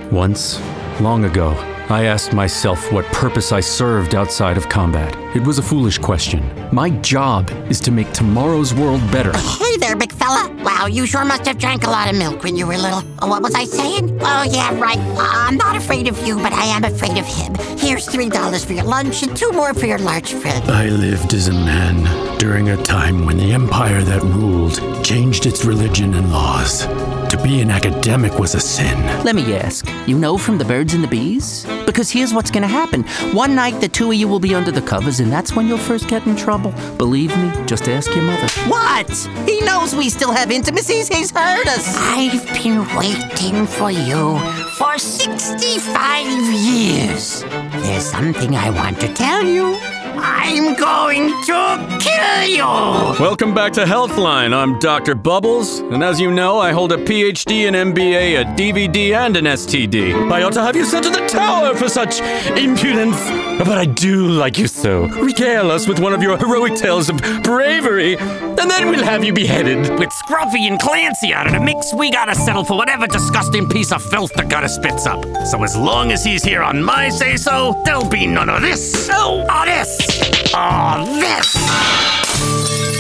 Once, long ago, I asked myself what purpose I served outside of combat. It was a foolish question. My job is to make tomorrow's world better. Hey there, big fella. Wow, you sure must have drank a lot of milk when you were little. What was I saying? Oh, yeah, right. I'm not afraid of you, but I am afraid of him. Here's $3 for your lunch and 2 more for your large friend. I lived as a man during a time when the empire that ruled changed its religion and laws. To be an academic was a sin. Let me ask, you know from the birds and the bees? Because here's what's gonna happen. One night, the 2 of you will be under the covers, and that's when you'll first get in trouble. Believe me, just ask your mother. What? He knows we still have intimacies. He's heard us. I've been waiting for you for 65 years. There's something I want to tell you. I'm going to kill you! Welcome back to Healthline. I'm Dr. Bubbles, and as you know, I hold a PhD, an MBA, a DVD, and an STD. I ought to have you sent to the tower for such impudence, but I do like you so. Regale us with one of your heroic tales of bravery, and then we'll have you beheaded. With Scruffy and Clancy out of the mix, we gotta settle for whatever disgusting piece of filth the gutter spits up. So as long as he's here on my say-so, there'll be none of this, or this, or this.